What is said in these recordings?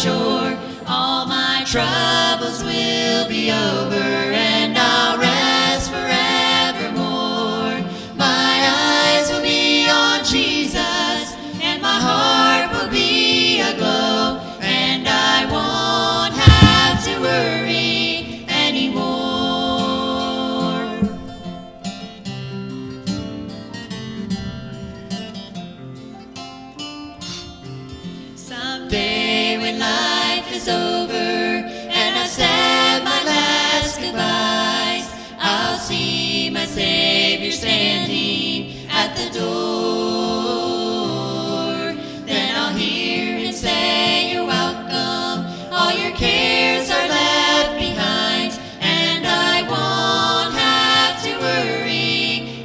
shore, all my troubles will be over, and I'll rest forevermore. My eyes will be on Jesus, and my heart will be aglow, and I won't have to worry anymore. Someday when life is over and I've said my last goodbyes, I'll see my Savior standing at the door. Then I'll hear him say, "You're welcome, all your cares are left behind, and I won't have to worry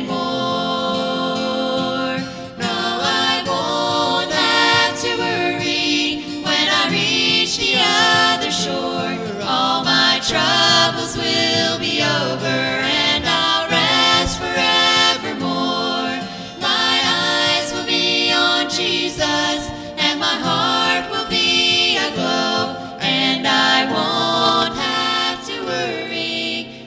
anymore." No, I won't have to worry when I reach the other shore. All my troubles will be over, and I'll rest forevermore. My eyes will be on Jesus, and my heart will be aglow, and I won't have to worry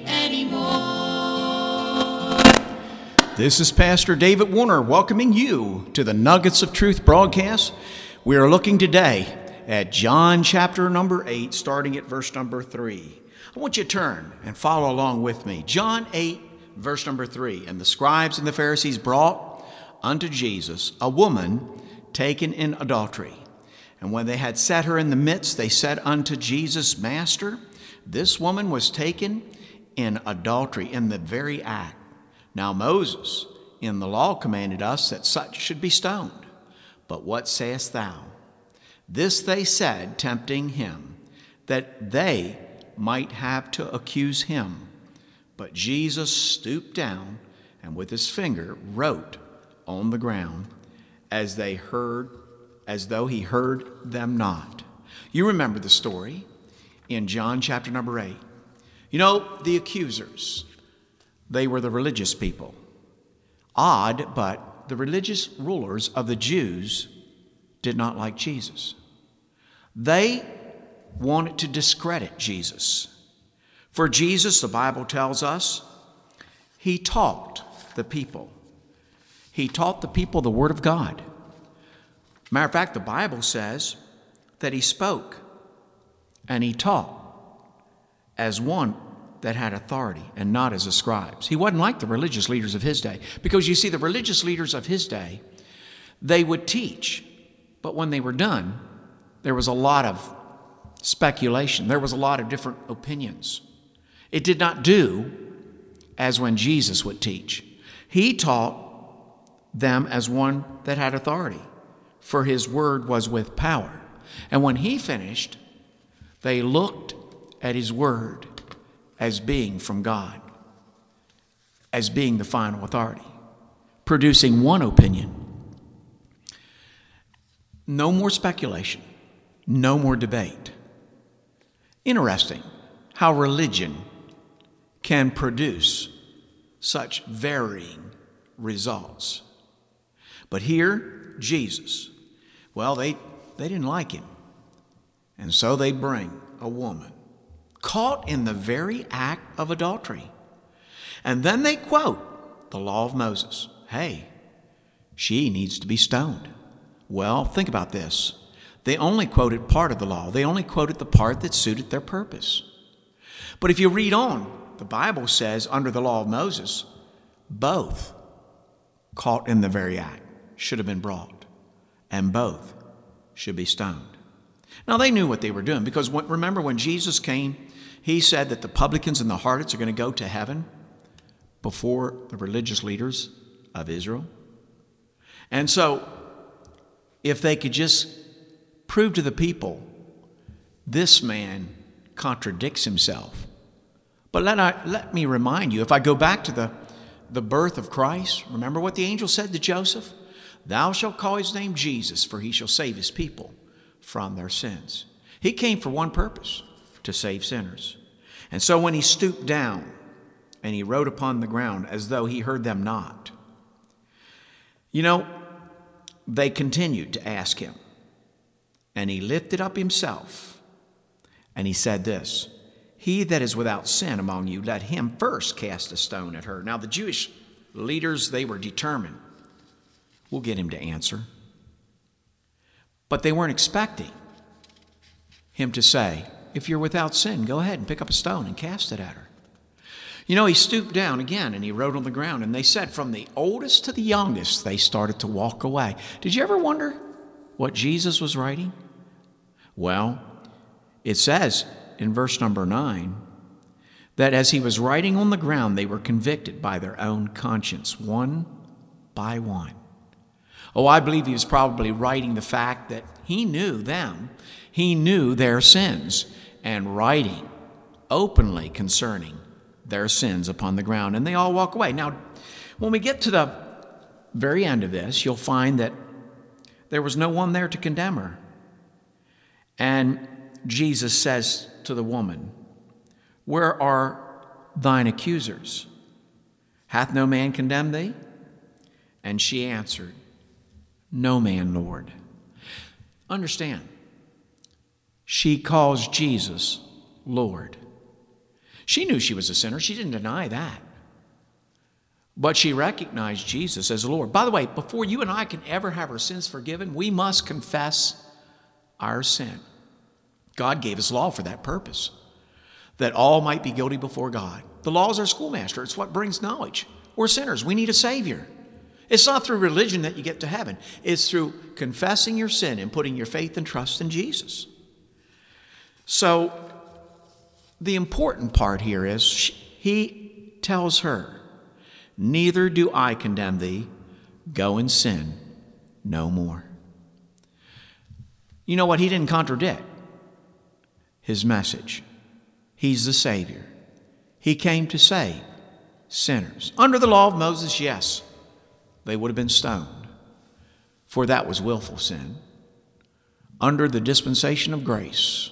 anymore. This is Pastor David Warner welcoming you to the Nuggets of Truth broadcast. We are looking today at John chapter number 8, starting at verse number 3. I want you to turn and follow along with me. John 8, verse number 3. "And the scribes and the Pharisees brought unto Jesus a woman taken in adultery. And when they had set her in the midst, they said unto Jesus, Master, this woman was taken in adultery in the very act. Now Moses in the law commanded us that such should be stoned. But what sayest thou? This they said, tempting him, that they might have to accuse him. But Jesus stooped down and with his finger wrote on the ground, as though he heard them not." You remember the story in John chapter number 8. You know, the accusers, they were the religious people. Odd, but the religious rulers of the Jews did not like Jesus. They wanted to discredit Jesus. For Jesus, the Bible tells us, he taught the people. He taught the people the Word of God. Matter of fact, the Bible says that he spoke and he taught as one that had authority and not as the scribes. He wasn't like the religious leaders of his day, because you see, the religious leaders of his day, they would teach, but when they were done, there was a lot of speculation. There was a lot of different opinions. It did not do as when Jesus would teach. He taught them as one that had authority, for his word was with power. And when he finished, they looked at his word as being from God, as being the final authority, producing one opinion. No more speculation, no more debate. Interesting how religion can produce such varying results. But here, Jesus, well, they didn't like him. And so they bring a woman caught in the very act of adultery. And then they quote the law of Moses. Hey, she needs to be stoned. Well, think about this. They only quoted part of the law. They only quoted the part that suited their purpose. But if you read on, the Bible says under the law of Moses, both caught in the very act should have been brought, and both should be stoned. Now, they knew what they were doing, because remember when Jesus came, he said that the publicans and the harlots are going to go to heaven before the religious leaders of Israel. And so, if they could just prove to the people, this man contradicts himself. But let me remind you, if I go back to the birth of Christ, remember what the angel said to Joseph? Thou shalt call his name Jesus, for he shall save his people from their sins. He came for one purpose, to save sinners. And so when he stooped down and he wrote upon the ground as though he heard them not, you know, they continued to ask him. And he lifted up himself, and he said this, "He that is without sin among you, let him first cast a stone at her." Now the Jewish leaders, they were determined, we'll get him to answer. But they weren't expecting him to say, "If you're without sin, go ahead and pick up a stone and cast it at her." You know, he stooped down again and he wrote on the ground, and they said from the oldest to the youngest, they started to walk away. Did you ever wonder what Jesus was writing? Well, it says in verse number 9 that as he was writing on the ground, they were convicted by their own conscience, one by one. Oh, I believe he was probably writing the fact that he knew them, he knew their sins, and writing openly concerning their sins upon the ground, and they all walk away. Now, when we get to the very end of this, you'll find that there was no one there to condemn her. And Jesus says to the woman, "Where are thine accusers? Hath no man condemned thee?" And she answered, "No man, Lord." Understand, she calls Jesus Lord. She knew she was a sinner. She didn't deny that. But she recognized Jesus as Lord. By the way, before you and I can ever have our sins forgiven, we must confess our sin. God gave us law for that purpose, that all might be guilty before God. The law is our schoolmaster. It's what brings knowledge. We're sinners. We need a Savior. It's not through religion that you get to heaven. It's through confessing your sin and putting your faith and trust in Jesus. So the important part here is he tells her, "Neither do I condemn thee. Go and sin no more." You know what? He didn't contradict his message. He's the Savior. He came to save sinners. Under the law of Moses, yes, they would have been stoned, for that was willful sin. Under the dispensation of grace,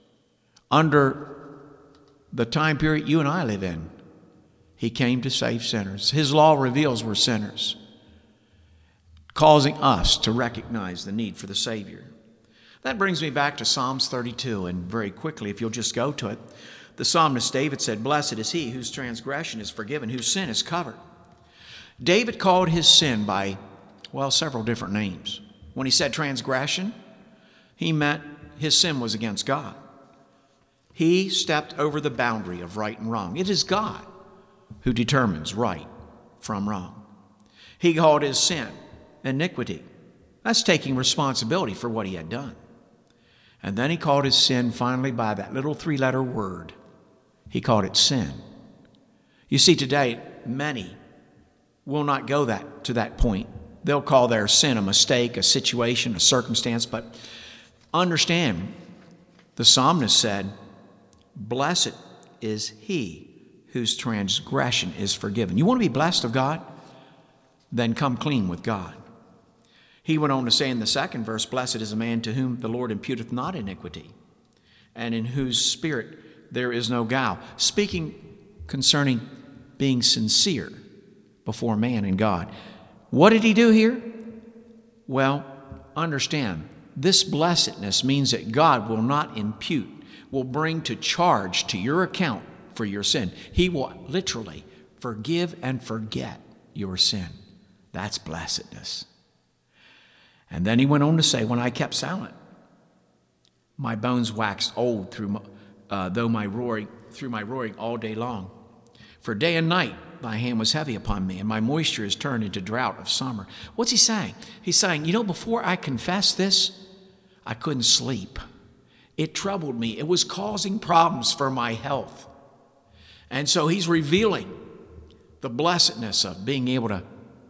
under the time period you and I live in, he came to save sinners. His law reveals we're sinners, causing us to recognize the need for the Savior. That brings me back to Psalms 32, and very quickly, if you'll just go to it, the psalmist David said, "Blessed is he whose transgression is forgiven, whose sin is covered." David called his sin by, several different names. When he said transgression, he meant his sin was against God. He stepped over the boundary of right and wrong. It is God who determines right from wrong. He called his sin iniquity. That's taking responsibility for what he had done. And then he called his sin finally by that little 3-letter word. He called it sin. You see, today, many will not go to that point. They'll call their sin a mistake, a situation, a circumstance. But understand, the psalmist said, "Blessed is he whose transgression is forgiven." You want to be blessed of God? Then come clean with God. He went on to say in the second verse, "Blessed is a man to whom the Lord imputeth not iniquity, and in whose spirit there is no guile." Speaking concerning being sincere before man and God. What did he do here? Well, understand, this blessedness means that God will not impute, will bring to charge to your account for your sin. He will literally forgive and forget your sin. That's blessedness. And then he went on to say, "When I kept silent, my bones waxed old through my roaring all day long. For day and night thy hand was heavy upon me, and my moisture is turned into drought of summer." What's he saying? He's saying, before I confessed this, I couldn't sleep. It troubled me. It was causing problems for my health. And so he's revealing the blessedness of being able to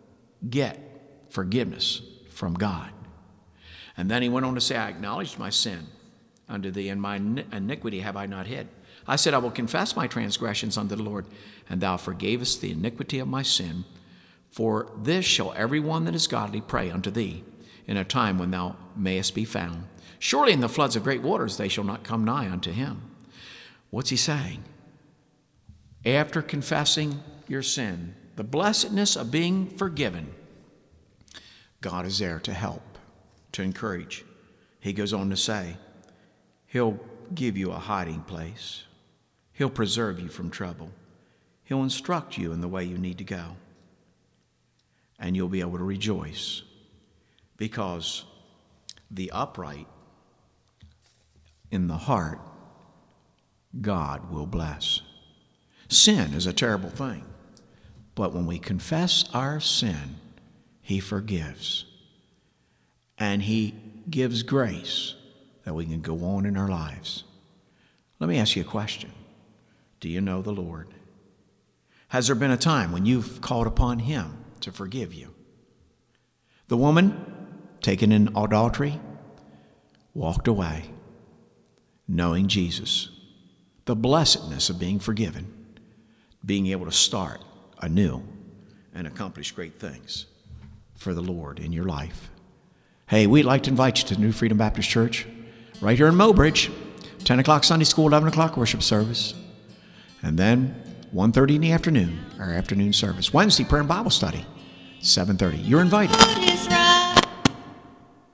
get forgiveness from God. And then he went on to say, "I acknowledged my sin unto thee, and my iniquity have I not hid. I said, I will confess my transgressions unto the Lord, and thou forgavest the iniquity of my sin. For this shall every one that is godly pray unto thee in a time when thou mayest be found. Surely in the floods of great waters they shall not come nigh unto him." What's he saying? After confessing your sin, the blessedness of being forgiven, God is there to help, to encourage. He goes on to say, He'll give you a hiding place. He'll preserve you from trouble. He'll instruct you in the way you need to go. And you'll be able to rejoice because the upright in the heart, God will bless. Sin is a terrible thing, but when we confess our sin, He forgives. And He gives grace that we can go on in our lives. Let me ask you a question. Do you know the Lord? Has there been a time when you've called upon Him to forgive you? The woman taken in adultery walked away knowing Jesus, the blessedness of being forgiven, being able to start anew and accomplish great things for the Lord in your life. Hey, we'd like to invite you to New Freedom Baptist Church right here in Mobridge, 10 o'clock Sunday school, 11 o'clock worship service, and then 1:30 in the afternoon, our afternoon service. Wednesday, prayer and Bible study, 7:30. You're invited.